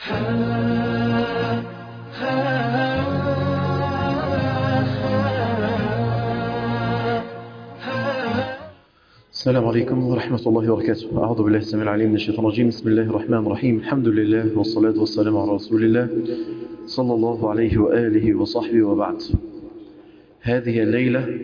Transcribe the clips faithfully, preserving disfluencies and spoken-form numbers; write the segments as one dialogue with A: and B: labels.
A: السلام عليكم ورحمة الله وبركاته. أعوذ بالله السميع العليم من الشيطان الرجيم. بسم الله الرحمن الرحيم. الحمد لله والصلاة والسلام على رسول الله صلى الله عليه وآله وصحبه وبعد. هذه الليلة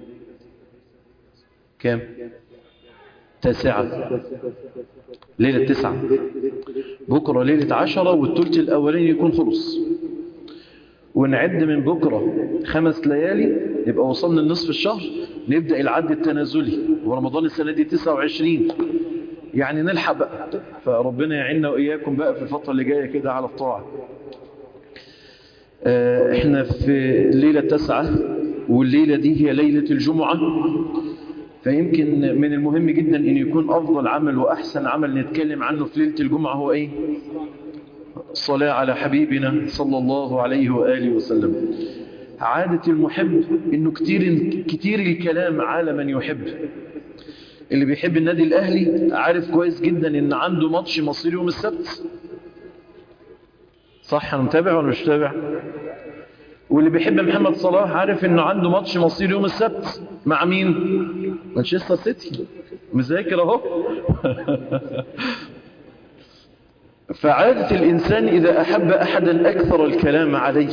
A: كم؟ تاسعة، ليلة تسعة. بكرة ليلة عشرة والثلث الأولين يكون خلص، ونعد من بكرة خمس ليالي يبقى وصلنا لنصف الشهر. نبدأ العد التنازلي، ورمضان السنة دي تسعة وعشرين، يعني نلحق بقى. فربنا يعيننا وإياكم بقى في الفترة اللي جاية كده على الطاعة. احنا في ليلة تسعة، والليلة دي هي ليلة الجمعة. فيمكن من المهم جدا أن يكون أفضل عمل وأحسن عمل نتكلم عنه في ليلة الجمعة هو إيه؟ الصلاة على حبيبنا صلى الله عليه وآله وسلم. عادة المحب أنه كتير, كتير الكلام على من يحب. اللي بيحب النادي الأهلي عارف كويس جدا أن عنده ماتش مصيري يوم السبت، صح؟ أنا متابع ولا مش متابع؟ واللي بيحب محمد صلاح عارف أنه عنده ماتش مصيري يوم السبت مع مين؟ مانشستر سيتي. مذاكر اهو. فعادة الإنسان إذا أحب أحدا أكثر الكلام عليه.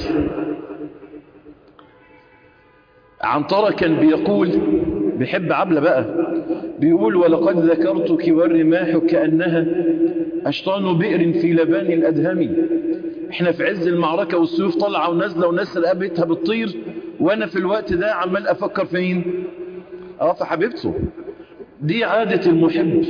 A: عنترة كان بيقول، بيحب عبلة بقى، بيقول: ولقد ذكرتك والرماح كأنها أشطان بئر في لبان الأدهم. احنا في عز المعركة والسيوف طالعة ونازلة وناس رقبتها بتطير، وأنا في الوقت ده عمال أفكر في مين؟ اه في حبيبته. دي عادة المحب.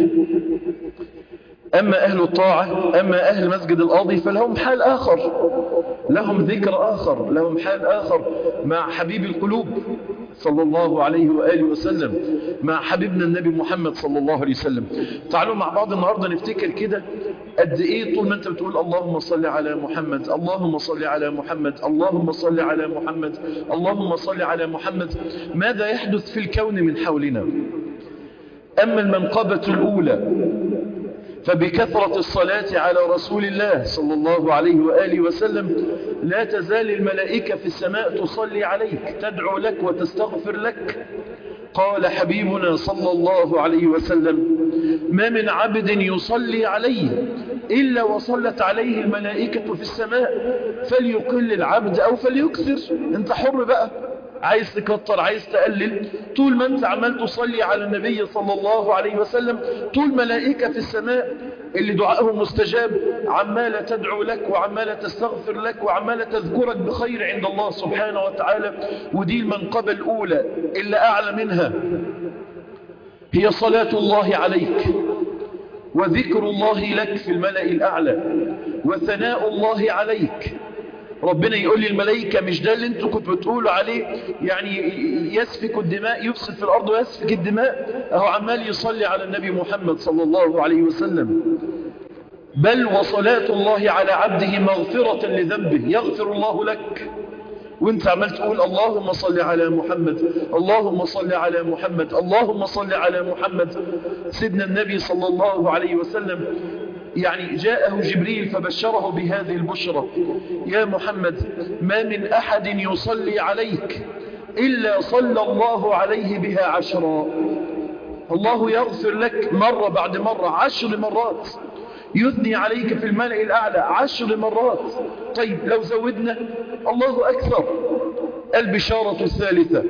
A: أما أهل الطاعة، أما أهل مسجد القاضي فلهم حال آخر، لهم ذكر آخر، لهم حال آخر مع حبيب القلوب صلى الله عليه وآله وسلم، مع حبيبنا النبي محمد صلى الله عليه وسلم. تعالوا مع بعض النهاردة نفتكر كده قد إيه طول ما أنت بتقول اللهم صل على محمد، اللهم صل على محمد، اللهم صل على محمد، اللهم صل على محمد، ماذا يحدث في الكون من حولنا. أما المنقبة الأولى فبكثرة الصلاة على رسول الله صلى الله عليه وآله وسلم لا تزال الملائكة في السماء تصلي عليك، تدعو لك وتستغفر لك. قال حبيبنا صلى الله عليه وسلم: ما من عبد يصلي عليه إلا وصلت عليه الملائكة في السماء، فليقل العبد أو فليكثر. انت حر بقى، عايز تكتر عايز تقلل، طول ما انت عمال تصلي على النبي صلى الله عليه وسلم طول ملائكة في السماء اللي دعائهم مستجاب عمالة تدعو لك وعمالة تستغفر لك وعمالة تذكرك بخير عند الله سبحانه وتعالى. ودي المنقبة الأولى اللي أعلى منها هي صلاة الله عليك وذكر الله لك في الملأ الأعلى وثناء الله عليك. ربنا يقول للملائكة: مش ده اللي انتوا كنتوا بتقولوا عليه يعني يسفك الدماء، يفسد في الأرض ويسفك الدماء؟ اهو عمال يصلي على النبي محمد صلى الله عليه وسلم. بل وصلاة الله على عبده مغفرة لذنبه، يغفر الله لك وانت عمال تقول اللهم صل على محمد، اللهم صل على محمد، اللهم صل على محمد. سيدنا النبي صلى الله عليه وسلم يعني جاءه جبريل فبشره بهذه البشرى: يا محمد، ما من أحد يصلي عليك إلا صلى الله عليه بها عشرا. الله يغفر لك مرة بعد مرة، عشر مرات، يثني عليك في الملأ الأعلى عشر مرات. طيب لو زودنا الله أكثر. البشارة الثالثة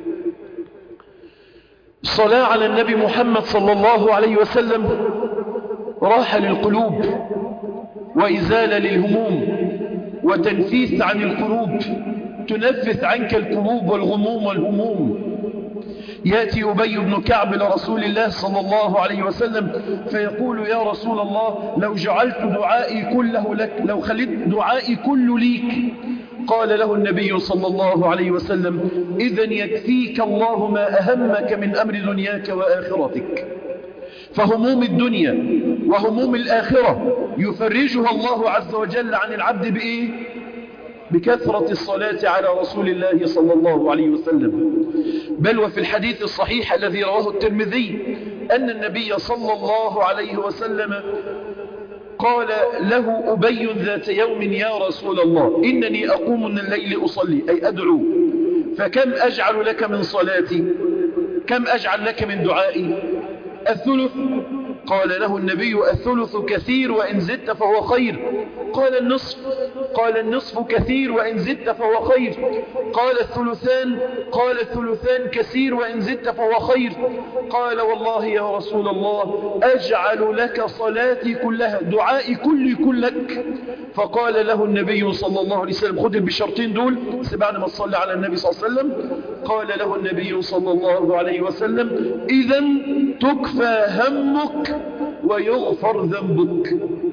A: الصلاة على النبي محمد صلى الله عليه وسلم راحة للقلوب وإزالة للهموم وتنفيس عن القلوب، تنفس عنك القلوب والغموم والهموم. يأتي أبي بن كعب لرسول الله صلى الله عليه وسلم فيقول: يا رسول الله، لو جعلت دعائي كله لك، لو خليت دعائي كله ليك. قال له النبي صلى الله عليه وسلم: إذن يكفيك الله ما أهمك من أمر دنياك وآخرتك. فهموم الدنيا وهموم الآخرة يفرجها الله عز وجل عن العبد بإيه؟ بكثرة الصلاة على رسول الله صلى الله عليه وسلم. بل وفي الحديث الصحيح الذي رواه الترمذي أن النبي صلى الله عليه وسلم قال له أبي ذات يوم يا رسول الله إنني أقوم من الليل أصلي أي أدعو، فكم أجعل لك من صلاتي؟ كم أجعل لك من دعائي؟ الثلث؟ قال له النبي الثلث كثير وإن زدت فهو خير. قال النصف؟ قال النصف كثير وإن زدت فهو خير. قال الثلثان؟ قال الثلثان كثير وإن زدت فهو خير. قال والله يا رسول الله أجعل لك صلاتي كلها، دعائي كل يكون لك. فقال له النبي صلى الله عليه وسلم خذ بشرطين دول بعد ما تصلي على النبي صلى الله عليه وسلم. قال له النبي صلى الله عليه وسلم إذن تكفى همك ويغفر ذنبك.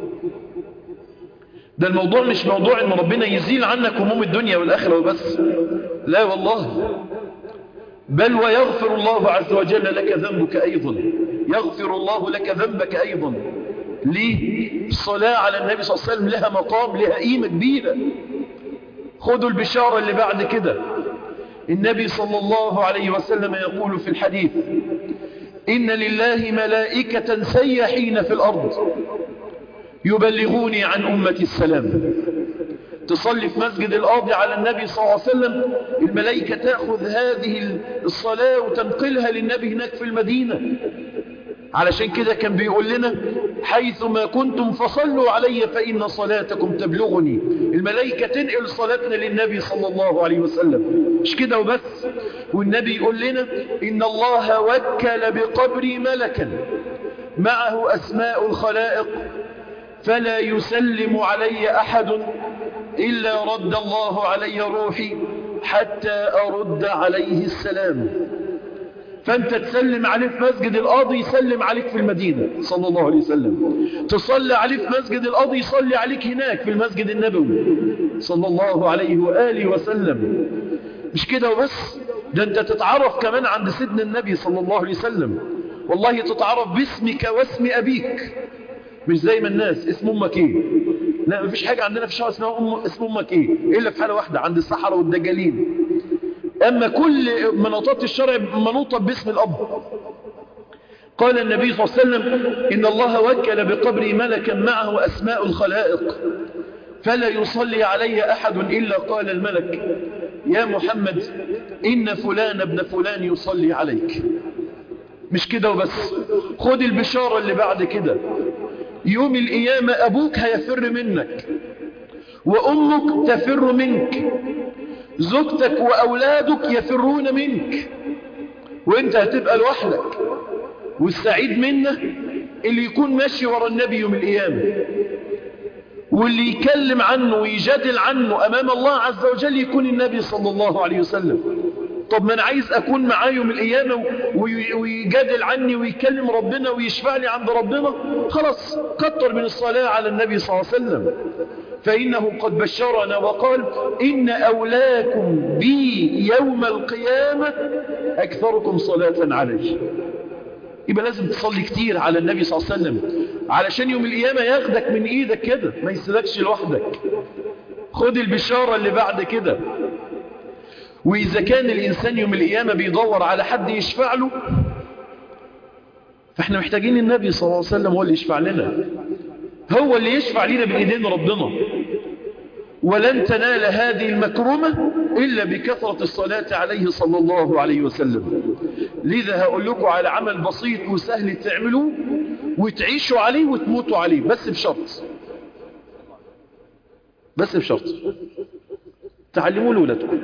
A: ده الموضوع مش موضوع ان ربنا يزيل عنك هموم الدنيا والآخرة وبس، لا والله، بل ويغفر الله عز وجل لك ذنبك أيضا، يغفر الله لك ذنبك أيضا. ليه؟ الصلاة على النبي صلى الله عليه وسلم لها مقام، لها قيمة كبيرة. خذوا البشارة اللي بعد كده. النبي صلى الله عليه وسلم يقول في الحديث إن لله ملائكة سيحين في الأرض يبلغوني عن أمتي السلام. تصلي في مسجد القاضي على النبي صلى الله عليه وسلم، الملائكة تأخذ هذه الصلاة وتنقلها للنبي هناك في المدينة. علشان كده كان بيقول لنا حيثما كنتم فصلوا علي فإن صلاتكم تبلغني. الملائكة تنقل صلاتنا للنبي صلى الله عليه وسلم. مش كده وبس، والنبي يقول لنا إن الله وكل بقبري ملكا معه أسماء الخلائق فلا يسلم علي أحد إلا رد الله علي روحي حتى أرد عليه السلام. فأنت تسلم عليه في مسجد القاضي يسلم عليك في المدينة صلى الله عليه وسلم، تصلي عليه في مسجد القاضي يصلي عليك هناك في المسجد النبوي صلى الله عليه وآله وسلم. مش كده وبس، ده أنت تتعرف كمان عند سيدنا النبي صلى الله عليه وسلم. والله تتعرف باسمك واسم أبيك، مش زي ما الناس اسم أمك إيه. لا، مفيش حاجة عندنا في الشارع اسمها أم اسم أمك إيه إلا في حالة واحدة عند السحرة والدجالين. أما كل مناطات الشرع منوطة باسم الأب. قال النبي صلى الله عليه وسلم إن الله وكل بقبري ملكا معه أسماء الخلائق فلا يصلي علي أحد إلا قال الملك يا محمد إن فلان ابن فلان يصلي عليك. مش كده وبس، خد البشارة اللي بعد كده. يوم القيامة أبوك هيفر منك وأمك تفر منك، زوجتك وأولادك يفرون منك، وانت هتبقى لوحدك. والسعيد منا اللي يكون ماشي ورا النبي يوم القيامة، واللي يكلم عنه ويجادل عنه أمام الله عز وجل يكون النبي صلى الله عليه وسلم. طب ما أنا عايز أكون معاه يوم القيامة ويجادل عني ويكلم ربنا ويشفع لي عند ربنا، خلاص كتر من الصلاة على النبي صلى الله عليه وسلم، فإنه قد بشرنا وقال إن أولاكم بي يوم القيامة أكثركم صلاة عليه. يبقى لازم تصلي كتير على النبي صلى الله عليه وسلم علشان يوم القيامة ياخدك من إيدك كده، ما يسيبكش لوحدك. خد البشارة اللي بعد كده. وإذا كان الإنسان يوم القيامة بيدور على حد يشفع له، فإحنا محتاجين النبي صلى الله عليه وسلم هو اللي يشفع لنا، هو اللي يشفع لنا بإيدين ربنا. ولن تنال هذه المكرمة إلا بكثرة الصلاة عليه صلى الله عليه وسلم. لذا هقول لكم على عمل بسيط وسهل تعملوه وتعيشوا عليه وتموتوا عليه، بس بشرط، بس بشرط تعلموا لولادكم.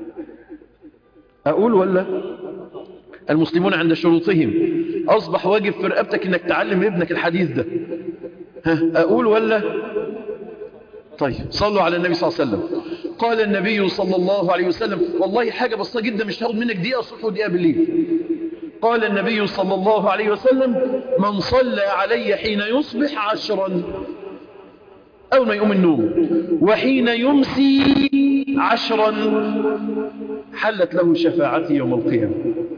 A: أقول ولا؟ المسلمون عند شروطهم، أصبح واجب في رقبتك إنك تعلم ابنك الحديث ده. ها أقول ولا؟ طيب صلوا على النبي صلى الله عليه وسلم. قال النبي صلى الله عليه وسلم، والله حاجة بسيطة جدا مش هاخد منك دقيقة الصبح ودقيقة بالليل. قال النبي صلى الله عليه وسلم من صلى علي حين يصبح عشرا أول ما يقوم النوم وحين يمسي عشرا حلت له شفاعتي يوم القيامة.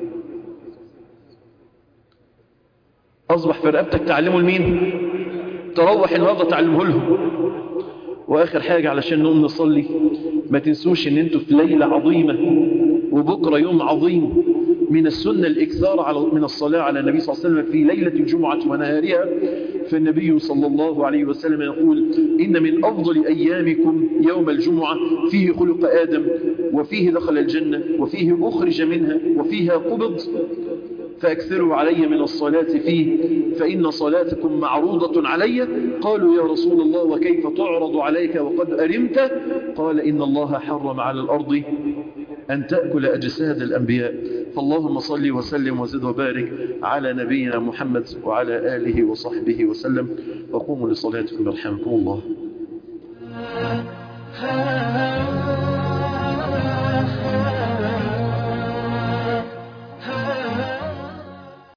A: أصبح في رقبتك تعلمه لمين؟ تروح النهارده تعلمه لهم. وآخر حاجة علشان نقوم نصلي، ما تنسوش ان انتوا في ليلة عظيمة وبكرة يوم عظيم. من السنة الإكثار على من الصلاة على النبي صلى الله عليه وسلم في ليلة الجمعة ونهارها، فالنبي صلى الله عليه وسلم يقول إن من أفضل أيامكم يوم الجمعة فيه خلق آدم وفيه دخل الجنة وفيه أخرج منها وفيها قبض فأكثروا علي من الصلاة فيه فإن صلاتكم معروضة علي. قالوا يا رسول الله وكيف تعرض عليك وقد أرمت؟ قال إن الله حرم على الأرض أن تأكل أجساد الأنبياء. فاللهم صل وسلم وزد وبارك على نبينا محمد وعلى آله وصحبه وسلم. وقوموا لصلاتكم يرحمكم الله.